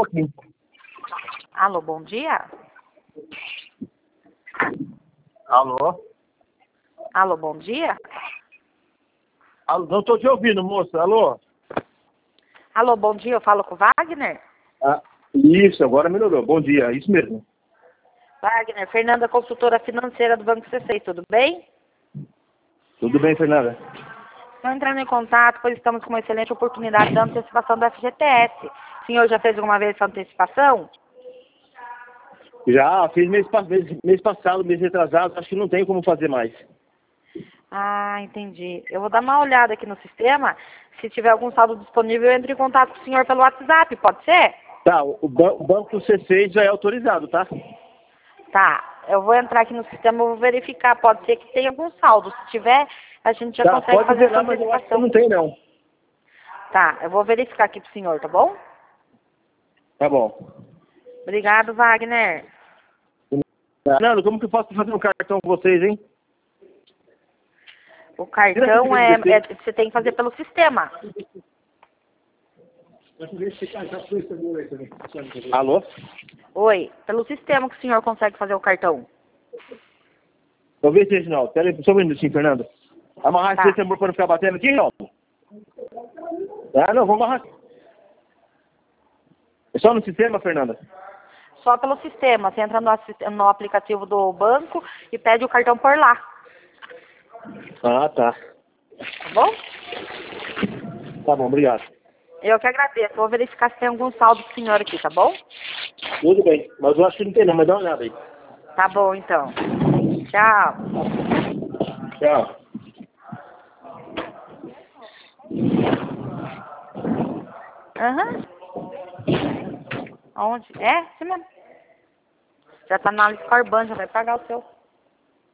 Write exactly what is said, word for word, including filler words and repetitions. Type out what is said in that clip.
pouquinho. Alô, bom dia? Alô? Alô, bom dia? Alô, não estou te ouvindo, moça. Alô? Alô, bom dia, eu falo com o Wagner? Ah, isso, agora melhorou. Bom dia, isso mesmo. Wagner, Fernanda, consultora financeira do Banco C seis, tudo bem? Tudo bem, Fernanda? Estou entrando em contato, pois estamos com uma excelente oportunidade da antecipação do F G T S. O senhor já fez alguma vez essa antecipação? Já fiz mês, pa- mês, mês passado, mês retrasado, acho que não tem como fazer mais. Ah, entendi. Eu vou dar uma olhada aqui no sistema. Se tiver algum saldo disponível, eu entro em contato com o senhor pelo WhatsApp, pode ser? Tá, o, ban- o banco do C seis já é autorizado, tá? Tá, eu vou entrar aqui no sistema, eu vou verificar. Pode ser que tenha algum saldo. Se tiver, a gente já Tá, consegue pode fazer ver essa lá, mas eu acho que antecipação. não tem, não. Tá, eu vou verificar aqui pro senhor, tá bom? Tá bom. Obrigado, Wagner. Fernando, como que eu faço pra fazer um cartão com vocês, hein? O cartão é, é você tem que fazer pelo sistema. Alô? Oi, pelo sistema que o senhor consegue fazer o cartão. Vou ver se Reginaldo. Pera aí, só um minutinho, Fernando. Amarrar Tá. esse tambor pra não ficar batendo aqui, não? Ah, não, vamos amarrar. É só no sistema, Fernanda? Só pelo sistema. Você entra no, assi- no aplicativo do banco e pede o cartão por lá. Ah, tá. Tá bom? Tá bom, obrigado. Eu que agradeço. Vou verificar se tem algum saldo pro senhor aqui, tá bom? Tudo bem, mas eu acho que não tem não, mas dá uma olhada aí. Tá bom, então. Tchau. Tchau. Aham. Onde? É? Sim, mesmo. Já tá na Scoreban, já vai pagar o seu.